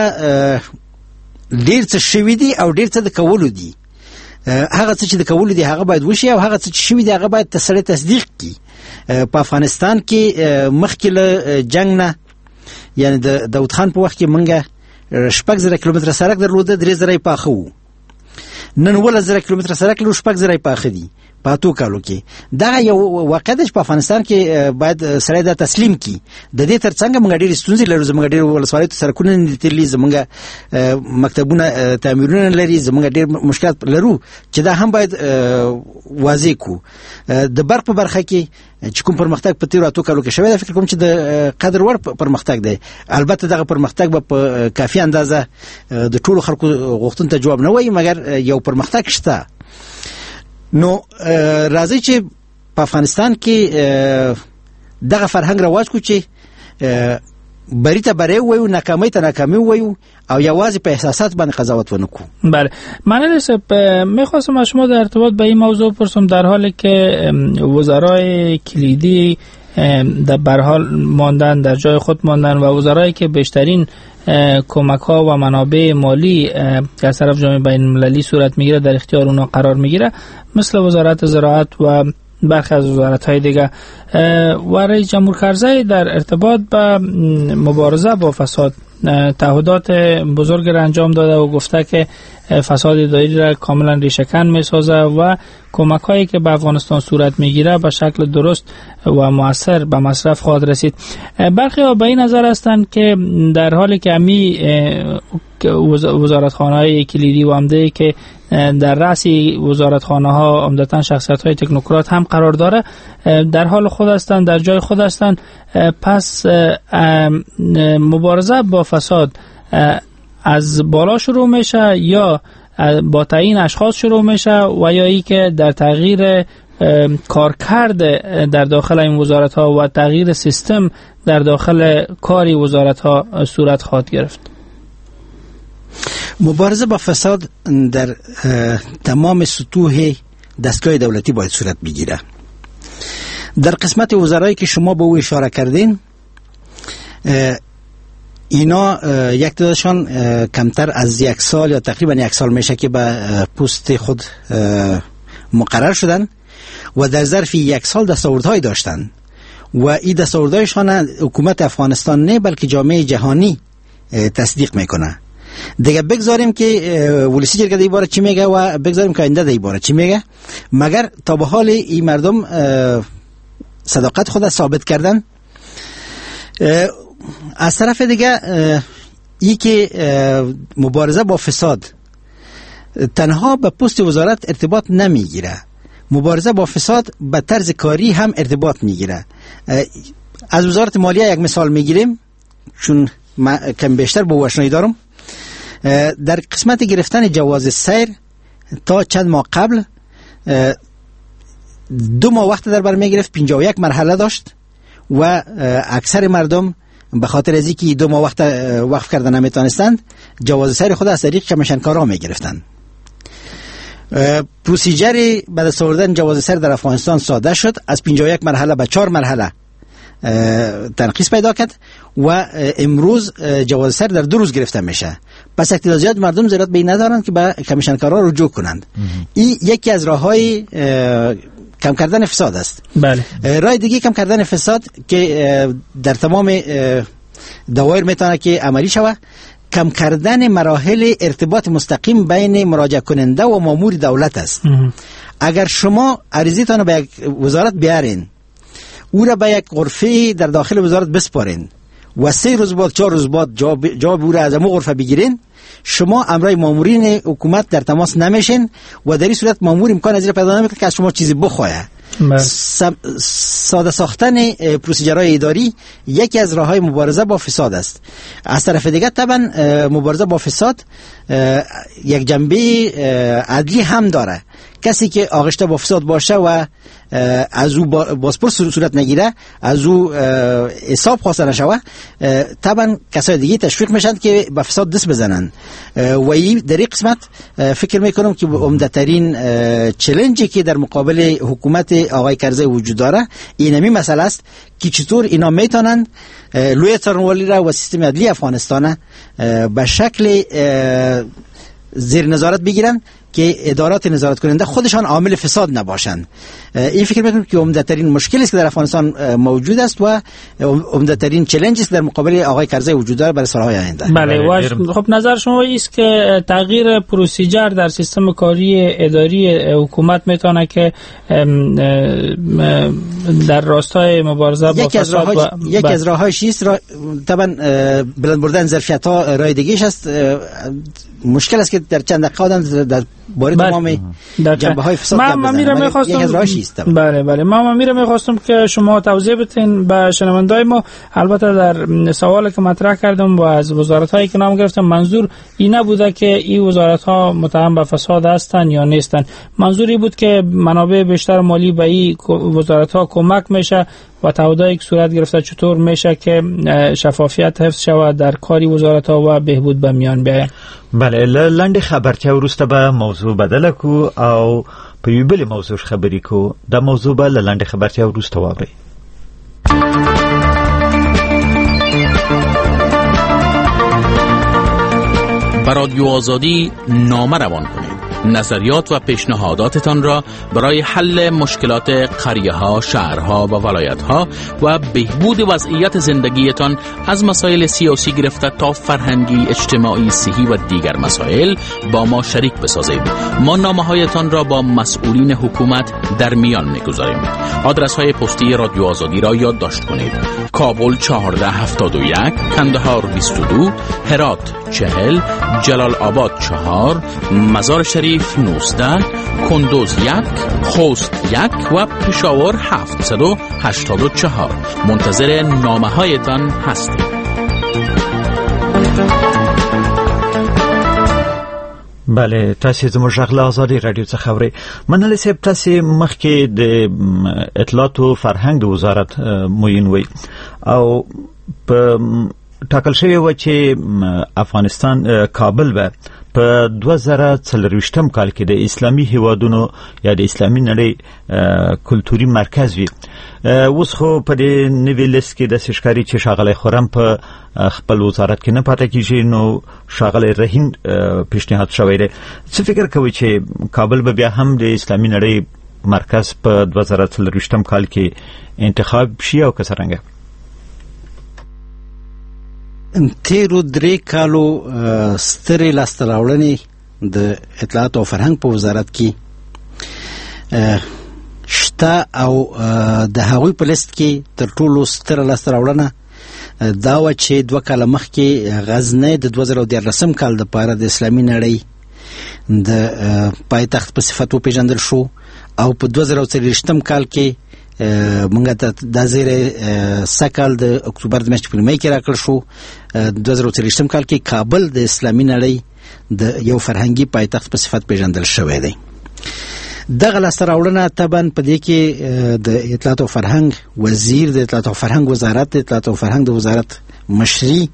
ډیر څه شوي دي او ډیر څه د کولو دي. هغه څه چې د کولو دي هغه باید وشي او هغه څه چې شوي دي هغه باید تسړی تصدیق کړي. په افغانستان کې مخکې له جنگ نه یعنی د داود خان په وخت کې منګه شپږ زره کیلومتره سړک درلوده درې زره یې پاخه وو. نن ولس زره کیلومتره سړک له شپږ زره یې پاخه دي په اتو کالو کې. دا یو واقع ده چې په افغانستان کې باید سړی دا تسلیم کړي. د دې ترڅنګ موږ ډېرې ستونزې لرو. زموږ ډېر ولسوالیو ته سړکونه نه تللي زموږ مکتبونه تعمیرونه لري زموږ ډېر مشکلات لرو چې دا هم باید واضح کړو. د برق په برخه کې چې کوم پرمختګ په تیرو اتو کالو کې شوی دا فکر کوم چې د قدر وړ پرمختګ دی. البته دغه پرمختګ به په کافي اندازه د ټولو خلکو غوښتنو ته جواب نه وایي مګر یو پرمختګ شته. نو راځي چې په افغانستان کې دغه فرهنګ رواج کو چې بری ته بری وایو ناکامۍ ته ناکامي وایو او یوازې په احساسات باندې قضاوت ونکو. بله منل صاحب میخواستم از شما در ارتباط به این موضوع پرسم در حالی که وزرای کلیدی در برحال ماندن در جای خود ماندن و وزرایی که بیشترین کمک ها و منابع مالی که از طرف جامعه بین المللی صورت میگیره در اختیار اونا قرار میگیره مثل وزارت زراعت و برخی از وزارت های دیگه و رئیس جمهور کرزی در ارتباط با مبارزه با فساد تعهدات بزرگ را انجام داده و گفته که فساد اداری را کاملا ریشه‌کن میسازه و کمک هایی که به افغانستان صورت میگیره به شکل درست و مؤثر به مصرف خواهد رسید. برخی ها به این نظر هستند که در حالی که امی وزارتخانه های کلیدی و عمده که در رأس وزارتخانه ها عمدتاً شخصیت های تکنوکرات هم قرار داره در حال خود هستند، در جای خود هستند، پس مبارزه با فساد از بالا شروع میشه یا با تعیین اشخاص شروع میشه و یا ای که در تغییر کارکرد در داخل این وزارت ها و تغییر سیستم در داخل کاری وزارت ها صورت خواهد گرفت؟ مبارزه با فساد در تمام سطوح دستگاه دولتی باید صورت بگیره. در قسمت وزرایی که شما به او اشاره کردین، اینا یک تعدادشان کمتر از یک سال یا تقریبا یک سال میشه که به پست خود مقرر شدن و در ظرف یک سال دستاوردهای داشتن و این دستاوردهایشان حکومت افغانستان نه بلکه جامعه جهانی تصدیق میکنه. دیگه بگذاریم که ولسی جرگه دی باره چی میگه و بگذاریم که آینده دی باره چی میگه، مگر تا به حال این مردم صداقت خود ثابت کردن. از طرف دیگه ای که مبارزه با فساد تنها به پست وزارت ارتباط نمیگیره، مبارزه با فساد به طرز کاری هم ارتباط میگیره. از وزارت مالیه یک مثال میگیریم چون من کم بیشتر با آشنایی دارم. در قسمت گرفتن جواز سیر تا چند ماه قبل دو ماه وقت در بر میگرفت، پنجاه و یک مرحله داشت و اکثر مردم به خاطر از اینکه دو ماه وقت وقف کردن نمیتونستند جواز سیر خود از طریق کمیشنکارا میگرفتند. پروسیجر بعد از آوردن جواز سیر در افغانستان ساده شد، از پنجاه و یک مرحله به چهار مرحله تنقیص پیدا کرد و امروز جواز سیر در دو روز گرفته میشه. پس اقتدار زیاد مردم ضرورت به این ندارند که به کمیشنکارا رجوع کنند. این یکی از راههای کم کردن فساد است. بله. راه دیگه کم کردن فساد که در تمام دوایر میتونه که عملی شود، کم کردن مراحل ارتباط مستقیم بین مراجعه کننده و مامور دولت است. اه. اگر شما عریضیتان به یک وزارت بیارین، او را به یک غرفه در داخل وزارت بسپارین و سه روز بعد چهار روز بعد جواب جواب او را از امو غرفه بگیرین، شما امرای مامورین حکومت در تماس نمیشین و در این صورت مامور امکان از پیدا نمیکنه که از شما چیزی بخواه. ساده ساختن پروسیجرهای اداری یکی از راههای مبارزه با فساد است. از طرف دیگه طبعا مبارزه با فساد یک جنبه عدلی هم داره. کسی که آغشته با فساد باشه و از او بازپرس صورت نگیره، از او حساب خواسته نشوه، طبعا کسای دیگه تشویق میشن که به فساد دست بزنن و این در این قسمت فکر میکنم که عمده ترین چالنجی که در مقابل حکومت آقای کرزی وجود داره اینمی مسئله است که چطور اینا میتونن لوی څارنوالي را و سیستم عدلی افغانستان به شکل زیر نظارت بگیرن که ادارات نظارت کننده خودشان عامل فساد نباشند. این فکر میکنم که عمده ترین مشکلی است که در افغانستان موجود است و عمده ترین چالنجی است در مقابل آقای کرزی وجود داره برای سالهای آینده. بله. خب نظر شما است که تغییر پروسیجر در سیستم کاری اداری حکومت میتونه که در راستای مبارزه با فساد و یکی از راههاش است. را طبعا بلند بردن ظرفیت‌ها راه دیگه‌اش است. مشکل است که در چند دقیقه در باره تمام جنبه‌های فساد من من میرم می‌خواستم بله بله من من میرم می‌خواستم که شما توضیح بدین به شنوندای ما. البته در سوالی که مطرح کردم و از وزارت‌هایی که نام گرفتم منظور این نبوده که این وزارت‌ها متهم به فساد هستند یا نیستند. منظوری بود که منابع بیشتر مالی به این وزارت‌ها کمک میشه و تعهدایی که صورت گرفته چطور میشه که شفافیت حفظ شود در کاری وزارت‌ها و بهبود به میان بیاید. بله لاندې خبرتیا وروسته به موضوع بدله کو او په یو بل موضوع خبرې کو. دا موضوع به لاندې خبرتیا وروسته واورئ. بر رادیو آزادی نامه روان کنید. نظریات و پیشنهاداتتان را برای حل مشکلات قریه‌ها، شهرها و ولایت‌ها و بهبود وضعیت زندگیتان از مسائل سیاسی گرفته تا فرهنگی، اجتماعی، صحی و دیگر مسائل با ما شریک بسازید. ما نامه‌هایتان را با مسئولین حکومت در میان می‌گذاریم. آدرس‌های پستی رادیو آزادی را یادداشت کنید: کابل چهارده هفتاد و یک، کندهار بیست و دو، هرات چهل، جلال آباد چهار، مزار شریف نوزده، کندوز یک، خوست یک و پشاور هفتصد و هشتاد و چهار. منتظر نامه هایتان هستیم. بله، تاسو زموږ غږ له آزادي رادیو څخه اورئ. منلي صاحب، تاسو مخکې د اطلاعات او فرهنګ د وزارت معین وي او په ټاکل شوی و چې افغانستان کابل به په دوه زره څلرویشتم کال کې د اسلامي هیوادونو یا د اسلامي نړۍ کلتوري مرکز وي. اوس خو په دې نوي لیست کې د ښکاری چې ښاغلی خرم په خپل وزارت کې نه پاتې کیږي، نو ښاغلی رحیم پیشنهاد شوی دی. څه فکر کوي چې کابل به بیا هم د اسلامي نړۍ مرکز په دوه زره څلرویشتم کال کې انتخاب شي او که څرنګه؟ تیرو درې کالو سترې لاسته راوړنې د اطلاعات او فرهنګ په وزارت کې شته او د هغوی په لیست کې تر ټولو ستره لاسته راوړنه دا و چې دوه کاله مخکې غزنی د دوه زره دیارلسم کال دپاره د اسلامي نړۍ د پایتخت په صفت وپېژندل شو او په دوه زره څلوېښتم کال کې مونږ ته دا زیری سکال د اکتوبر د میاشتې په نیمایي کې راکړل شو. دوه زره څلوېښتم کال کې کابل د اسلامي نړۍ د یو فرهنګي پایتخت په صفت پیژندل شوی دی. دغه لاسته راوړنه طبعا په دې کې د اطلاعات او فرهنګ وزیر، د اطلاعات او فرهنګ وزارت، د اطلاعات او فرهنګ د وزارت مشري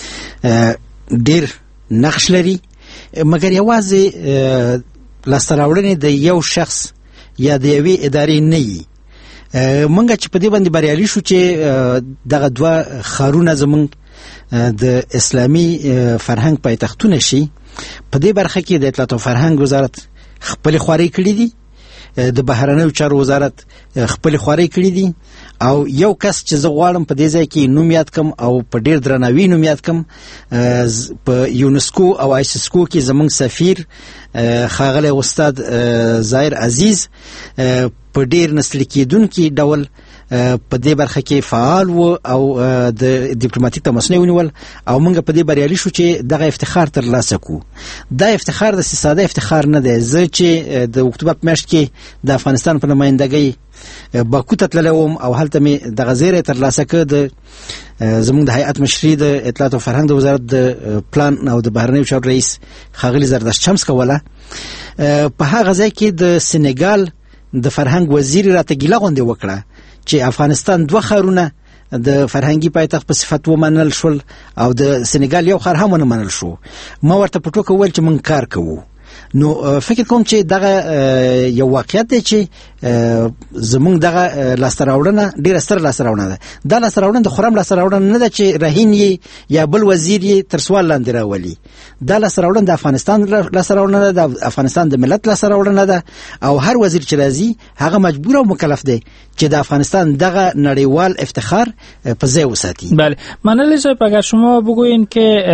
ډېر نقش لري، مګر یوازې لاسته راوړنې د یو شخص یا د یوې ادارې نه وي. منګه چې په دې باندې بریالي شو چې دغه دوه ښارونه زمونږ د اسلامي فرهنګ پایتختونه شي، په دې برخه کې د اطلاعات او فرهنګ وزارت خپل خواري کړی دي، د بهرنیو چارو وزارت خپل خواري کړی دي او یو کس چې زه غواړم په دې ځای کې نوم یاد کم او په ډیر درناوي نوم یاد کم، په یونسکو او آیسسکو کې زمونږ سفیر ښاغلی استاد ظاهر عزیز په ډیر نسل کېدونکي ډول په دې برخه کې فعال و او د ډیپلوماټیک تماسونه ونیول او موږ په دې بریالي شو چې دغه افتخار ترلاسه کړو. دا افتخار د ساده افتخار نه دی. زه چې د اکتوبر په میاشت کې د افغانستان په نمایندګۍ باکو ته تللی وم او هلته مې دغه زیری ترلاسه کړ د زموږ د هیئت مشري د اطلاعات او فرهنګ د وزارت د پلان او د بهرنیو چارو رئیس ښاغلي زردشت شمس کوله. په هغه ځای کې د سینګال د فرهنګ وزیر راته ګیله غوندې وکړه چې افغانستان دوه ښارونه د فرهنګي پایتخت په صفت ومنل شول او د سینګال یو ښار هم ونه منل شو. ما ورته په ټوکه وویل چې موږ کار کوو. نو فکر کوم چې دغه یو واقعیت دی چې زمونږ دغه لاسته راوړنه ډېره ستره لاسته راوړنه ده. دا لاسته راوړنه د خرم لاسته راوړنه نه ده چې رهین یې یا بل وزیر یې تر سوال لاندې راولي. دا لاسته راوړنه د افغانستان لاسته راوړنه ده، د افغانستان د ملت لاسته راوړنه ده او هر وزیر چې راځي هغه مجبور او مکلف دی چې د افغانستان دغه نړیوال افتخار په ځای وساتي. بله، منلی صاحب اگر شما بگوین که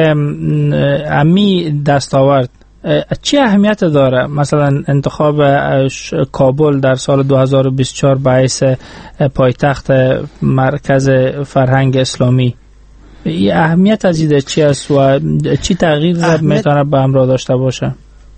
امی دستاورد چه اهمیت داره، مثلا انتخاب کابل در سال دو هزار و بیست و چهار باعث پایتخت مرکز فرهنگ اسلامی، این اهمیت از ایده چی است و چی تغییر میتونه به همراه داشته باشه؟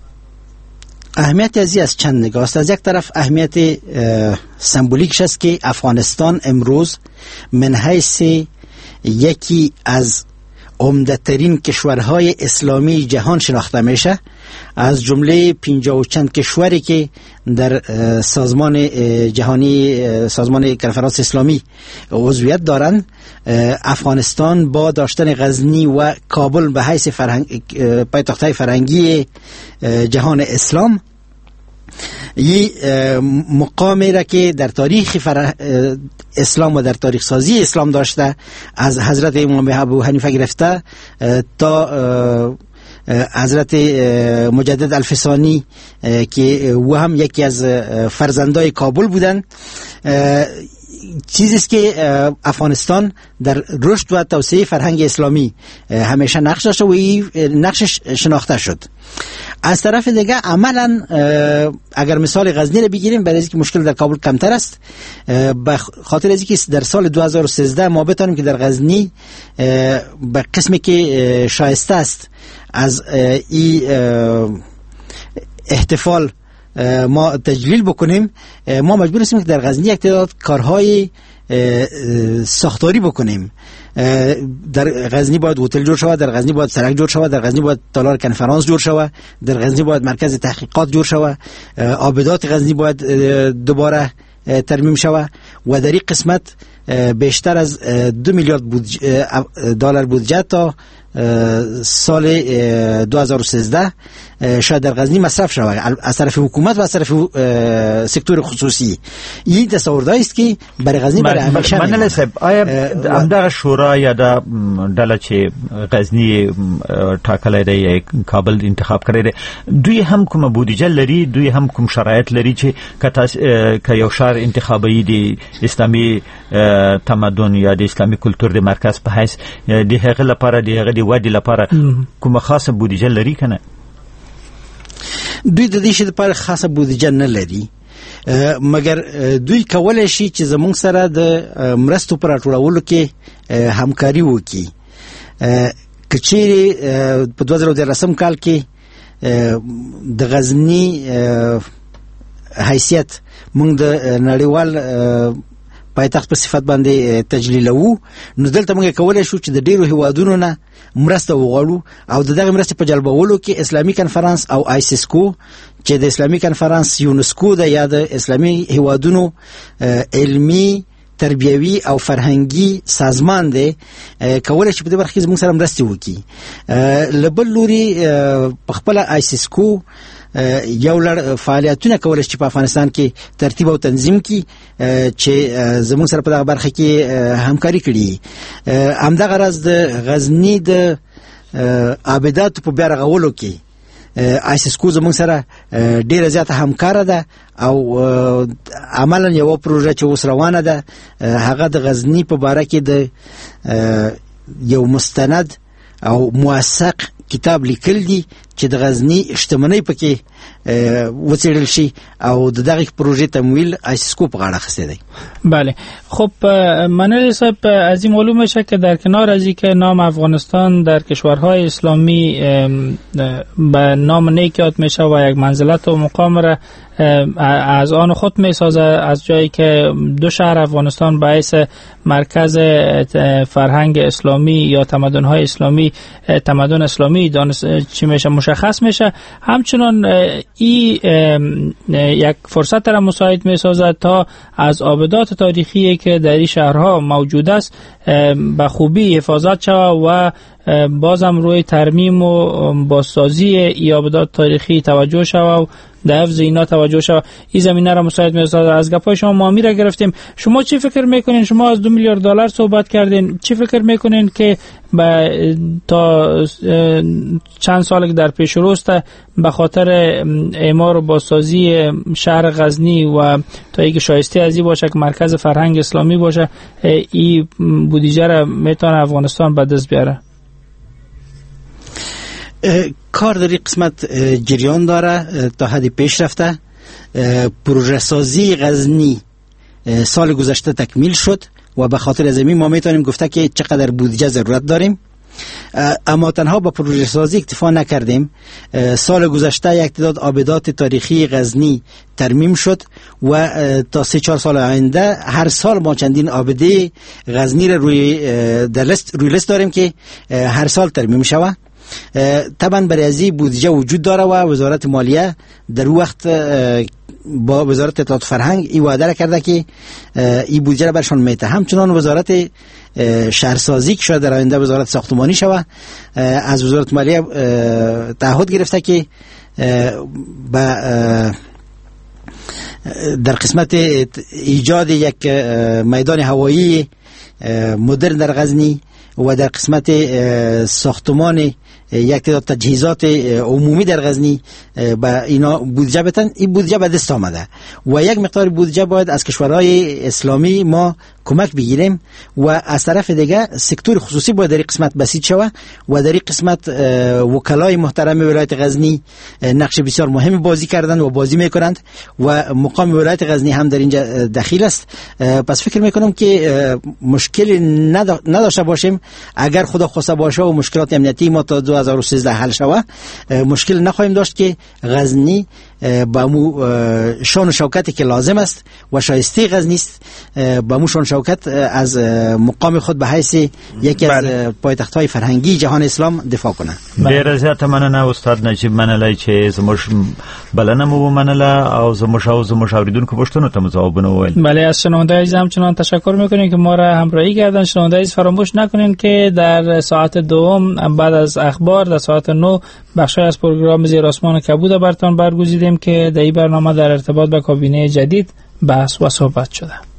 اهمیت از از چند نگاه است. از یک طرف اهمیت سمبولیکش است که افغانستان امروز من حیث یکی از عمده ترین کشورهای اسلامی جهان شناخته میشه، از جمله پنجاه و چند کشوری که در سازمان جهانی سازمان کنفرانس اسلامی عضویت دارند. افغانستان با داشتن غزنی و کابل به حیث فرهنگ پایتخت‌های فرهنگی جهان اسلام یه مقامی را که در تاریخ فر... اسلام و در تاریخ سازی اسلام داشته، از حضرت امام ابو حنیفه گرفته تا حضرت مجدد الفسانی که او هم یکی از فرزندای کابل بودن. چیزی است که افغانستان در رشد و توسعه فرهنگ اسلامی همیشه نقش داشته و این نقشش شناخته شد. از طرف دیگه عملا اگر مثال غزنی رو بگیریم، برای اینکه مشکل در کابل کمتر است، به خاطر از اینکه در سال دو هزار و سیزده ما بتونیم که در غزنی به قسمی که شایسته است از این احتفال ما تجلیل بکنیم، ما مجبور هستیم که در غزنی یک تعداد کارهای ساختاری بکنیم. در غزنی باید هتل جور شود، در غزنی باید سرک جور شود، در غزنی باید تالار کنفرانس جور شود، در غزنی باید مرکز تحقیقات جور شود، آبادات غزنی باید دوباره ترمیم شود و در این قسمت بیشتر از دو میلیارد دلار بودجه تا سال دو هزار و سیزده شاید در غزنی مصرف شود از طرف حکومت و از طرف سکتور خصوصی. این تصور است که برای غزنی برای همیشه منل صاحب آیا همدغه شورا یا د ډله چې غزنی ټاکلې دی کابل انتخاب کړی دی، دوی هم کومه بودیجه لري، دوی هم کوم شرایط لري چې که یو شهر انتخابي دی اسلامي تمدن یا د اسلامي کلتور د مرکز په حیث د هغه لپاره د هغه د ودې لپاره کومه خاصه بودیجه لري کنه؟ دوی د دې شي لپاره خاصه بودیجه نه لري، مګر دوی کولای شي چې زموږ سره د مرستو پر راټولولو کې همکاري وکړي. کچېرې په دوه زره دیارلسم کال کې د غزنی حیثیت موږ د نړیوال پایتخت په صفت باندې تجلیلوو، نو دلته موږ کولای شو چې د ډیرو هیوادونو نه مرسته وغواړو او د دغه مرستې په جلبولو کې اسلامي کنفرانس او آیسیسکو چې د اسلامي کنفرانس یونسکو د یا د اسلامي هیوادونو علمی تربیوي او فرهنګي سازمان دی، کولای شي په دې برخه کې زموږ سره مرسته وکړي. له بل لوري په خپل آیسیسکو یو لړ فعالیتونه کولای شي په افغانستان کې ترتیب او تنظیم کړي چې زموږ سره په دغه برخه کې همکاري کړي. همدغه راز د غزنی د آباداتو په بیا رغولو کې آیسیسکو زموږ سره ډیره زیاته همکاره ده او عملا یو پروژه چې اوس روانه ده، هغه د غزنی په باره کې د یو مستند او موثق کتاب لیکل دي چې د غزنی شتمنۍ پکې وڅېړل شي او د دغه پروژې تمویل آیسیسکو په غاړه اخیستی دی. بله، خب منل صاحب، از این معلوم میشه که در کنار از اینکه نام افغانستان در کشورهای اسلامی به نام نیک یاد میشه و یک منزلت و مقام را از آن خود میسازه، از جایی که دو شهر افغانستان به حیث مرکز فرهنگ اسلامی یا تمدن‌های اسلامی، تمدن اسلامی دانست چی میشه مشخص میشه، همچنان این یک فرصت را مساعد میسازد تا از آبادات تاریخی که در این شهرها موجود است به خوبی حفاظت شود و بازم روی ترمیم و بازسازی این آبادات تاریخی توجه شود و در حفظ اینا توجه شود. این زمینه را مساعد می‌سازد. از گپای شما مامی را گرفتیم. شما چی فکر میکنین؟ شما از دو میلیارد دلار صحبت کردین، چی فکر میکنین که با تا چند سال که در پیش روست به خاطر اعمار و بازسازی شهر غزنی و تا اینکه شایسته از این باشه که مرکز فرهنگ اسلامی باشه، این بودجه را میتونه افغانستان به دست بیاره؟ کار در این قسمت جریان داره، تا حدی پیش رفته. پروژه سازی غزنی سال گذشته تکمیل شد و به خاطر از این ما میتونیم گفته که چقدر بودجه ضرورت داریم. اما تنها با پروژه سازی اکتفا نکردیم. سال گذشته یک تعداد آبادات تاریخی غزنی ترمیم شد و تا سه چهار سال آینده هر سال ما چندین آباده غزنی را روی در لیست روی لیست داریم که هر سال ترمیم شود. طبعا برای ازی بودجه وجود داره و وزارت مالیه در وقت با وزارت اطلاعات فرهنگ این وعده کرده که این بودجه را برشان میته. همچنان وزارت شهرسازی که شاید در آینده وزارت ساختمانی شود از وزارت مالیه تعهد گرفته که با در قسمت ایجاد یک میدان هوایی مدرن در غزنی و در قسمت ساختمان یک تعداد تجهیزات عمومی در غزنی به اینا بودجه بدن. این بودجه به دست آمده و یک مقدار بودجه باید از کشورهای اسلامی ما کمک بگیریم و از طرف دیگه سکتور خصوصی باید در این قسمت بسیج شود و در این قسمت وکلای محترم ولایت غزنی نقش بسیار مهمی بازی کردند و بازی میکنند و مقام ولایت غزنی هم در اینجا دخیل است. پس فکر میکنم که مشکلی نداشته باشیم اگر خدا خواسته باشه و مشکلات امنیتی ما تا دو هزار و سیزده حل شود، مشکل نخواهیم داشت که غزنی با مو شان و شوکتی که لازم است و شایسته غزنی است با مو شان شوکت از مقام خود به حیث یکی از پایتخت‌های فرهنگی جهان اسلام دفاع کنه. ډیر زیاته مننه استاد نجیب منلای چې زموږ بلنه مو منله او زموږ او زموږ اوریدونکو پوښتنو ته جوابونه وویل. بله، از شنونده‌های عزیز همچنان تشکر می‌کنیم که ما را همراهی کردن. شنونده‌های عزیز فراموش نکنین که در ساعت دوم بعد از اخبار در ساعت نه بخشی از پروگرام زیر آسمان کبود براتون برگزیدیم که در این برنامه در ارتباط با کابینه جدید بحث و صحبت شده.